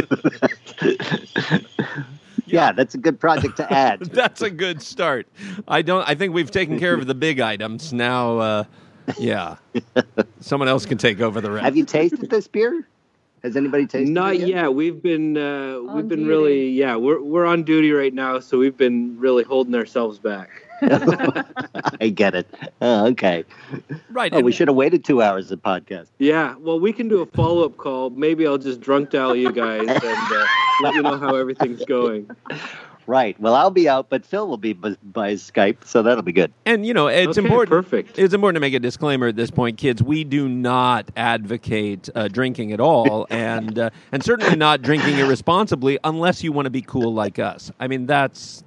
Yeah, that's a good project to add. That's a good start. I think we've taken care of the big items. Now, yeah, someone else can take over the rest. Have you tasted this beer? Has anybody tasted Not it yet. We've been duty. really we're on duty right now, so we've been really holding ourselves back. I get it. Oh, okay. Right. Oh, we should have waited 2 hours of podcast. Yeah, well, we can do a follow-up call. Maybe I'll just drunk dial you guys and let you know how everything's going. Right. Well, I'll be out, but Phil will be by Skype, so that'll be good. And, you know, it's Okay, important. perfect. It's important to make a disclaimer at this point, kids. We do not advocate drinking at all, and certainly not drinking irresponsibly, unless you want to be cool like us. I mean, that's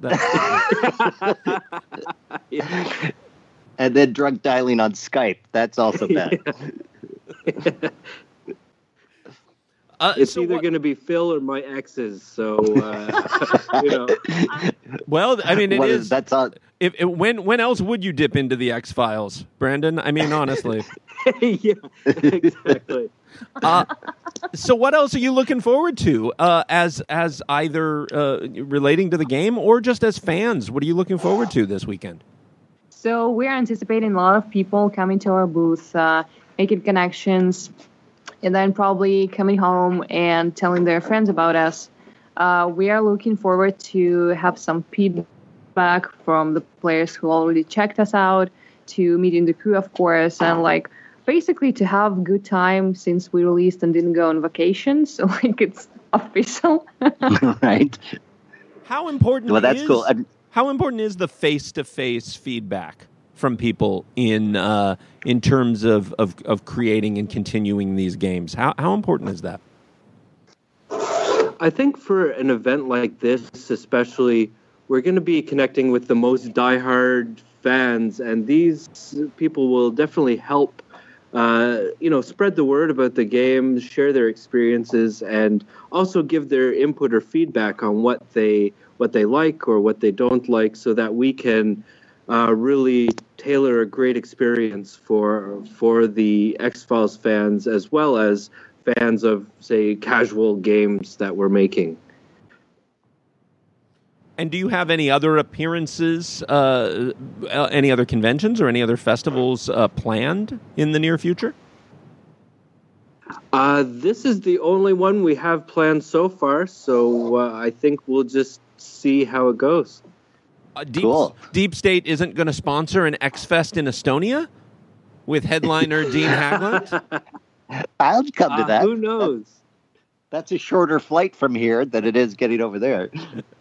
And then drunk dialing on Skype. That's also bad. It's so either what- going to be Phil or my exes. So, you know. Well, I mean, it What is. that's all. When else would you dip into the X-Files, Brandon? I mean, honestly. Yeah, exactly. So what else are you looking forward to as either relating to the game or just as fans? What are you looking forward to this weekend? So we're anticipating a lot of people coming to our booth, making connections, and then probably coming home and telling their friends about us. We are looking forward to have some feedback from the players who already checked us out, to meeting the crew, of course, and basically to have a good time since we released and didn't go on vacation. So it's official. Right. How important? Well, that's is, cool. How important is the face-to-face feedback from people in terms of creating and continuing these games? How important is that? I think for an event like this, especially, we're going to be connecting with the most diehard fans, and these people will definitely help, spread the word about the game, share their experiences, and also give their input or feedback on what they like or what they don't like, so that we can really tailor a great experience for the X-Files fans as well as fans of, say, casual games that we're making. And do you have any other appearances, any other conventions or any other festivals planned in the near future? This is the only one we have planned so far, so I think we'll just see how it goes. Cool. Deep State isn't going to sponsor an X-Fest in Estonia with headliner Dean Hagland? I'll come to that. Who knows? That's a shorter flight from here than it is getting over there.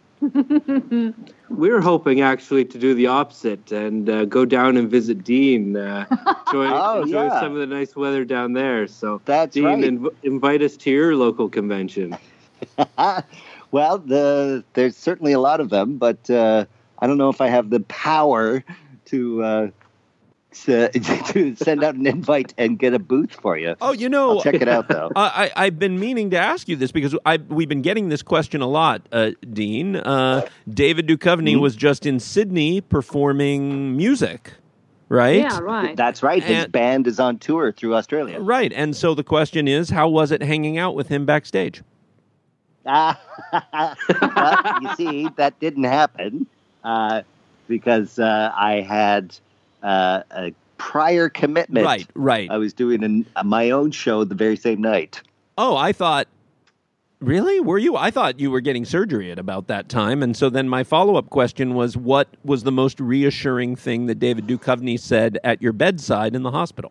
We're hoping actually to do the opposite and go down and visit Dean, enjoy some of the nice weather down there. So, That's Dean, right. Invite us to your local convention. Well, there's certainly a lot of them, but I don't know if I have the power to send out an invite and get a booth for you. Oh, you know, I'll check it out, though. I've been meaning to ask you this because we've been getting this question a lot, Dean. David Duchovny was just in Sydney performing music, right? Yeah, right. That's right. His And- band is on tour through Australia. Right. And so the question is, how was it hanging out with him backstage? Well, you see, that didn't happen because I had a prior commitment. Right. I was doing my own show the very same night. Oh, I thought, really? Were you? I thought you were getting surgery at about that time. And so then my follow-up question was, what was the most reassuring thing that David Duchovny said at your bedside in the hospital?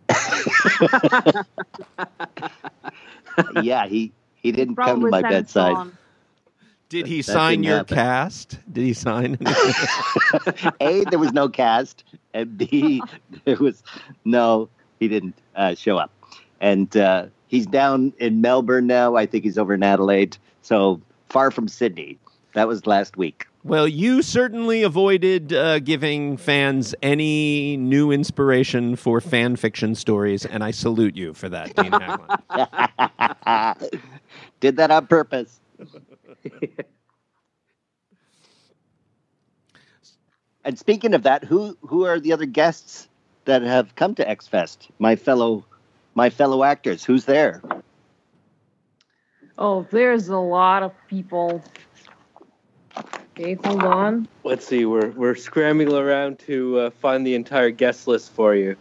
Yeah, he didn't come to my bedside. Did he That sign didn't your happen. cast? Did he sign? A, there was no cast, and B, he didn't show up. And he's down in Melbourne now. I think he's over in Adelaide, so far from Sydney. That was last week. Well, you certainly avoided giving fans any new inspiration for fan fiction stories, and I salute you for that, Dean Haglund. Did that on purpose. And speaking of that, who are the other guests that have come to X-Fest? My fellow actors. Who's there? Oh, there's a lot of people. Okay, hold on. Let's see. We're scrambling around to find the entire guest list for you.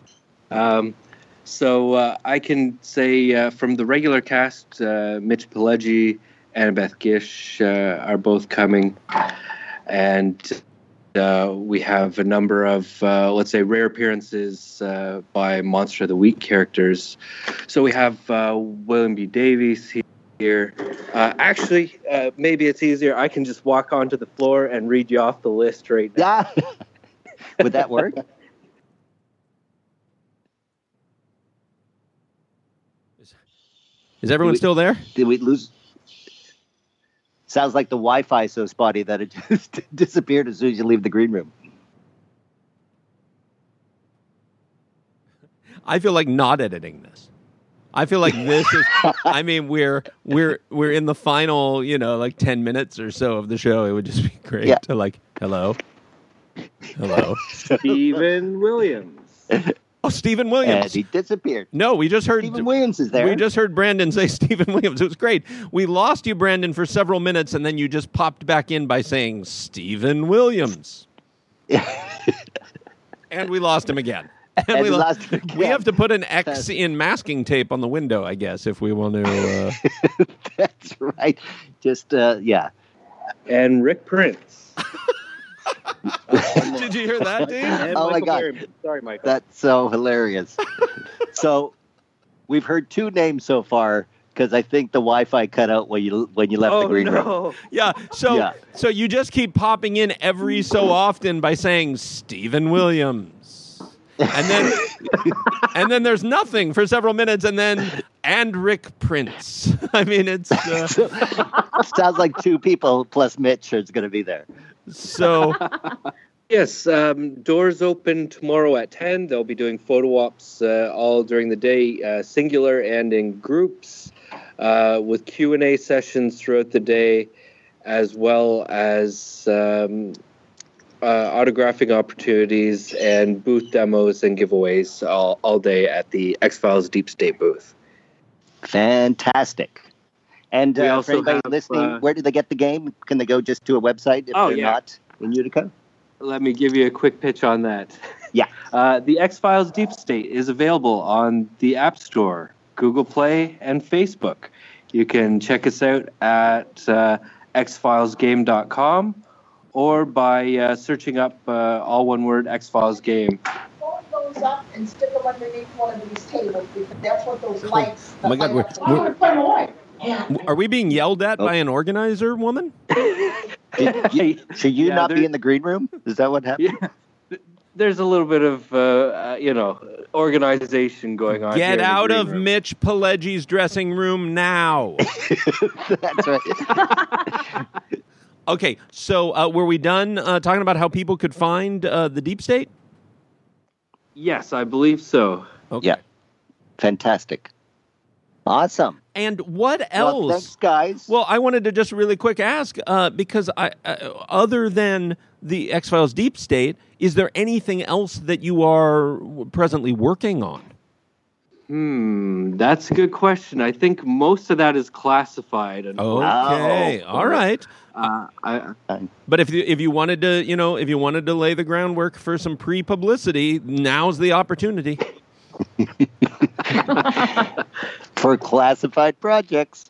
So I can say from the regular cast, Mitch Pileggi, Annabeth Gish are both coming, and we have a number of, let's say, rare appearances by Monster of the Week characters. So we have William B. Davies here. Actually, maybe it's easier. I can just walk onto the floor and read you off the list right now. Yeah. Would that work? Is everyone still there? Did we lose? Sounds like the Wi-Fi so spotty that it just disappeared as soon as you leave the green room. I feel like not editing this. I feel like this is. I mean, we're in the final, 10 minutes or so of the show. It would just be great to hello. Stephen Williams. Oh, Stephen Williams. And he disappeared. No, we just heard Stephen Williams is there. We just heard Brandon say Stephen Williams. It was great. We lost you, Brandon, for several minutes, and then you just popped back in by saying Stephen Williams. And we lost him again. And we lost him again. We have to put an X in masking tape on the window, I guess, if we want to. That's right. Just, yeah. And Rick Prince. Did you hear that, Dave? And Oh, Michael my God. Berryman. Sorry, Michael. That's so hilarious. So we've heard two names so far because I think the Wi-Fi cut out when you left the green room. Yeah. So you just keep popping in every so often by saying Stephen Williams. And then there's nothing for several minutes, and Rick Prince. I mean, it's Sounds like two people plus Mitch is going to be there. So Yes, doors open tomorrow at 10. They'll be doing photo ops all during the day, singular and in groups, with Q&A sessions throughout the day, as well as autographing opportunities and booth demos and giveaways all day at the X-Files Deep State booth. Fantastic. And We for also anybody have, listening, where do they get the game? Can they go just to a website if they're not in Utica? Let me give you a quick pitch on that. Yeah. The X-Files Deep State is available on the App Store, Google Play, and Facebook. You can check us out at xfilesgame.com or by searching up all one word X-Files Game. Fold those up and stick them underneath one of these tables because that's what those lights. Oh my God, I'm going to put them away. are we being yelled at by an organizer woman? Should you Yeah, not be in the green room? Is that what happened? Yeah. There's a little bit of, organization going on. Get here in the out green of room. Mitch Pileggi's dressing room now. That's right. Okay, so were we done talking about how people could find the Deep State? Yes, I believe so. Okay. Yeah. Fantastic. Awesome. And what else? Well, thanks, guys. Well, I wanted to just really quick ask, because other than the X-Files Deep State, is there anything else that you are presently working on? That's a good question. I think most of that is classified. Okay, all right. But if you wanted to lay the groundwork for some pre-publicity, now's the opportunity. For classified projects.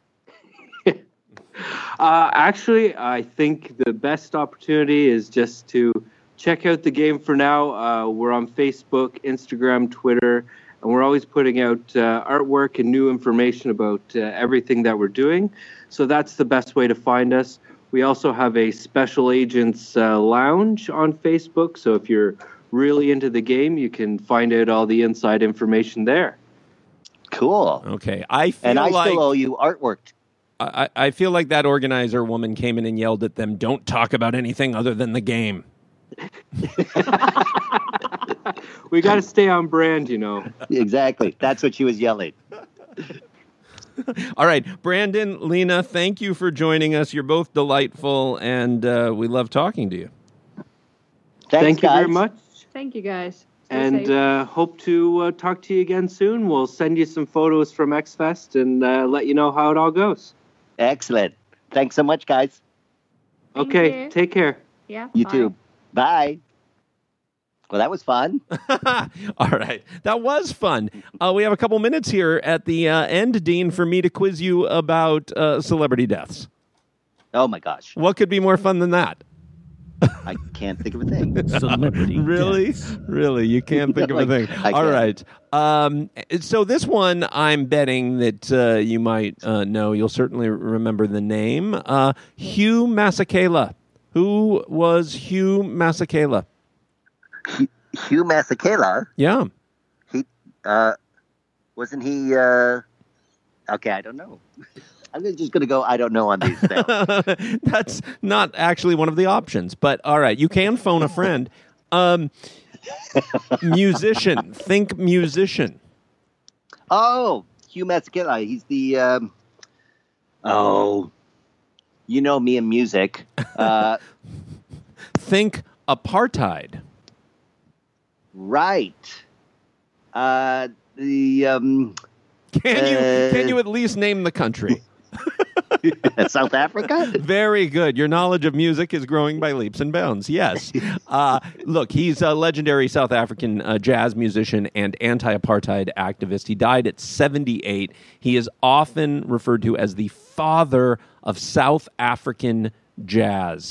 Actually, I think the best opportunity is just to check out the game for now. We're on Facebook, Instagram, Twitter, and we're always putting out artwork and new information about everything that we're doing. So that's the best way to find us. We also have a Special Agents Lounge on Facebook. So if you're really into the game, you can find out all the inside information there. Cool. Okay. I still owe you artwork. I feel like that organizer woman came in and yelled at them, "Don't talk about anything other than the game." We got to stay on brand, Exactly. That's what she was yelling. All right. Brandon, Lena, thank you for joining us. You're both delightful, and we love talking to you. Thank you very much. Thank you, guys. And hope to talk to you again soon. We'll send you some photos from XFest and let you know how it all goes. Excellent. Thanks so much, guys. Okay, take care. Yeah. You too. Bye. Well, that was fun. All right. That was fun. We have a couple minutes here at the end, Dean, for me to quiz you about celebrity deaths. Oh, my gosh. What could be more fun than that? I can't think of a thing. Celebrity Really? deaths. Really? You can't think of a thing. All right. So this one, I'm betting that you might know. You'll certainly remember the name. Hugh Masekela. Who was Hugh Masekela? Hugh Masekela? Yeah. Wasn't he... Okay, I don't know. I'm just going to go, I don't know on these things. That's not actually one of the options, but all right, you can phone a friend. Musician. Think musician. Oh, Hugh Masekela. He's the... you know me and music. Think apartheid. Right. Can you at least name the country? South Africa? Very good. Your knowledge of music is growing by leaps and bounds. Yes. Look, he's a legendary South African jazz musician and anti-apartheid activist. He died at 78. He is often referred to as the father of South African jazz.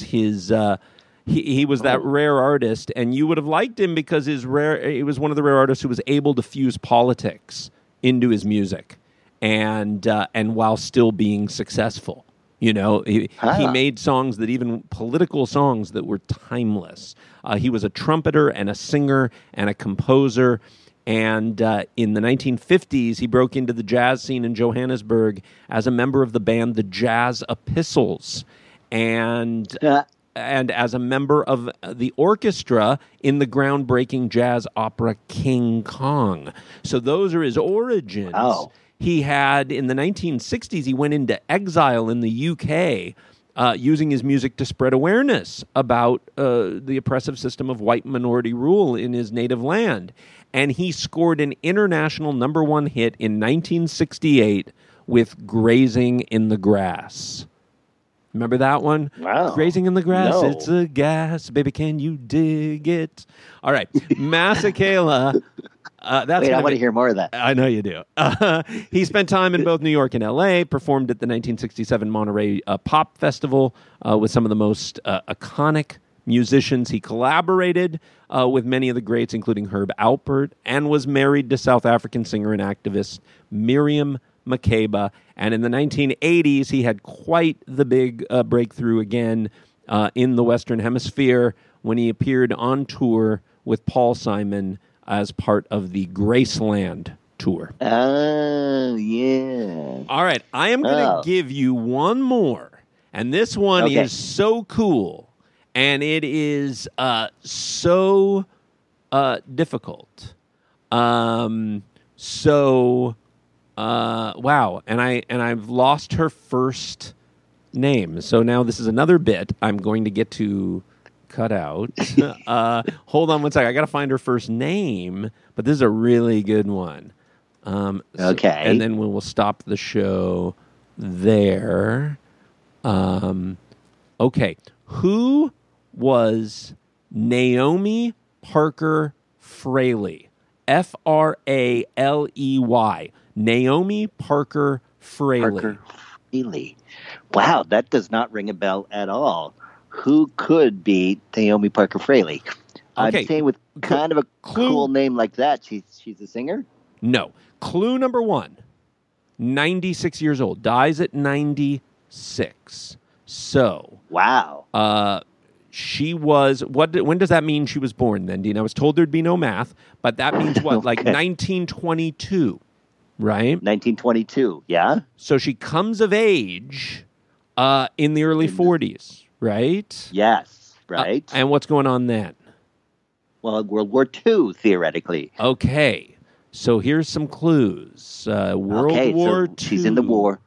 He was that rare artist, and you would have liked him because he was one of the rare artists who was able to fuse politics into his music, and while still being successful. He made songs political songs that were timeless. He was a trumpeter and a singer and a composer. And in the 1950s, he broke into the jazz scene in Johannesburg as a member of the band The Jazz Epistles. And as a member of the orchestra in the groundbreaking jazz opera King Kong. So those are his origins. Oh. He had, in the 1960s, he went into exile in the UK, using his music to spread awareness about the oppressive system of white minority rule in his native land. And he scored an international #1 hit in 1968 with Grazing in the Grass. Remember that one? Wow. Grazing in the grass, No. It's a gas. Baby, can you dig it? All right. Masekela. Wait, I want to hear more of that. I know you do. He spent time in both New York and L.A., performed at the 1967 Monterey Pop Festival with some of the most iconic musicians. He collaborated with many of the greats, including Herb Alpert, and was married to South African singer and activist Miriam Makeba. And in the 1980s, he had quite the big breakthrough again in the Western Hemisphere when he appeared on tour with Paul Simon as part of the Graceland tour. Oh, yeah. All right, I am going to give you one more. And this one is so cool. And it is so difficult. Wow. And I've lost her first name. So now this is another bit I'm going to get to cut out. Hold on one second. I got to find her first name, but this is a really good one. Okay. And then we will stop the show there. Okay. Who was Naomi Parker Fraley? Fraley. Naomi Parker Fraley. Parker Fraley. Wow, that does not ring a bell at all. Who could be Naomi Parker Fraley? Okay. I'm saying with kind of a cool name like that, she's a singer? No. Clue number 1. 96 years old. Dies at 96. So. Wow. She was, when does that mean she was born then, Dean? I was told there'd be no math, but that means what? Okay. Like 1922, right? 1922, yeah? So she comes of age in the early 40s, right? Yes, right. And what's going on then? Well, World War II, theoretically. Okay. So here's some clues. World War II. She's in the war.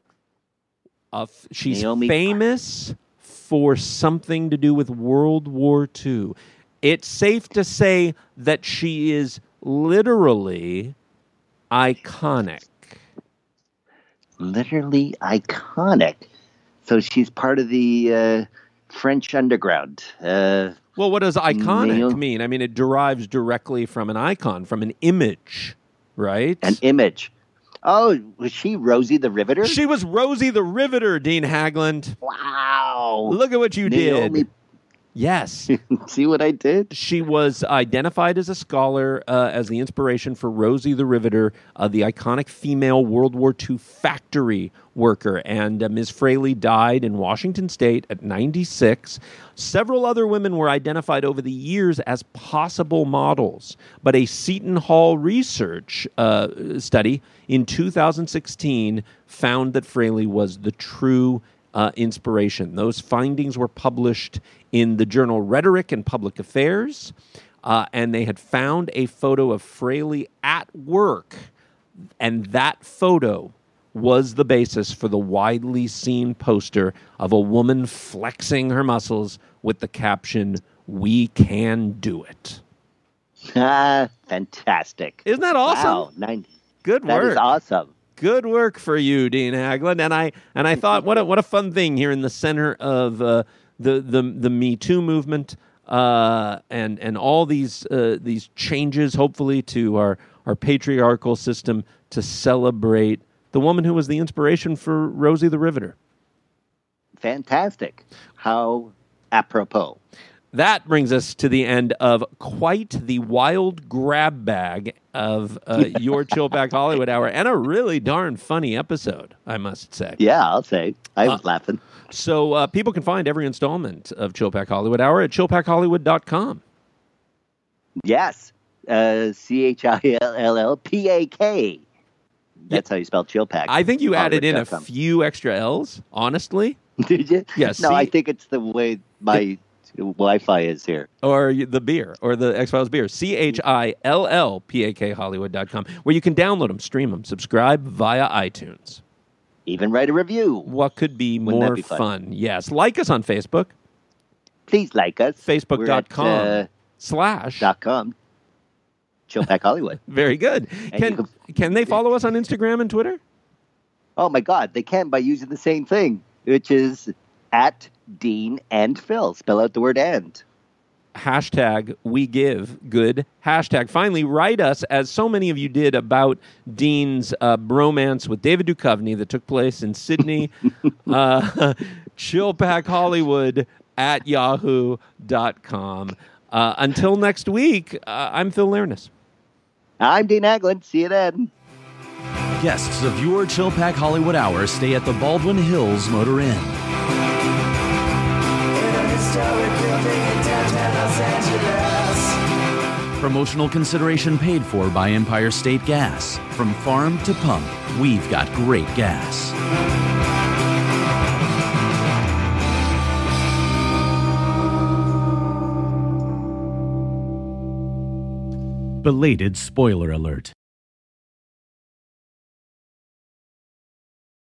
She's Naomi famous for something to do with World War II. It's safe to say that she is literally iconic. Literally iconic. So she's part of the French underground. Well, what does iconic Naomi- mean? I mean, it derives directly from an icon, from an image, right? An image. Oh, was she Rosie the Riveter? She was Rosie the Riveter, Dean Hagland. Wow. Look at what you Naomi- did. Yes. See what I did? She was identified as a scholar as the inspiration for Rosie the Riveter, the iconic female World War II factory worker. And Ms. Fraley died in Washington State at 96. Several other women were identified over the years as possible models. But a Seton Hall research study in 2016 found that Fraley was the true inspiration. Those findings were published in the journal Rhetoric and Public Affairs, and they had found a photo of Fraley at work, and that photo was the basis for the widely seen poster of a woman flexing her muscles with the caption, "We can do it." Fantastic. Isn't that awesome? Wow, 90. Good work. That is awesome. Good work for you, Dean Hagland. And I thought, what a fun thing here in the center of the Me Too movement and all these changes, hopefully, to our patriarchal system, to celebrate the woman who was the inspiration for Rosie the Riveter. Fantastic. How apropos. That brings us to the end of quite the wild grab bag of your Chillpack Hollywood Hour, and a really darn funny episode, I must say. Yeah, I'll say. I was laughing. So people can find every installment of Chillpack Hollywood Hour at chillpackhollywood.com. Yes. CHILLPAK. That's how you spell Chillpack. I think you added in a Hollywood.com. few extra L's, honestly. Did you? Yes. No, I think it's the way my Wi-Fi is here. Or the beer, or the X-Files beer. CHILLPAK Hollywood.com, where you can download them, stream them, subscribe via iTunes. Even write a review. What could be Wouldn't that more be fun? fun? Yes. Like us on Facebook. Please like us. Facebook.com We're at, .com. Chillpack Hollywood. Very good. And Can they follow us on Instagram and Twitter? Oh my God, they can by using the same thing, which is at Dean and Phil. Spell out the word "and." Hashtag we give good. Hashtag finally write us, as so many of you did, about Dean's bromance with David Duchovny that took place in Sydney. Chillpackhollywood at yahoo.com. Until next week, I'm Phil Lernis. I'm Dean Hagland. See you then. Guests of your Chillpack Hollywood Hour stay at the Baldwin Hills Motor Inn. In a historic building in downtown Los Angeles. Promotional consideration paid for by Empire State Gas. From farm to pump, we've got great gas. Belated spoiler alert.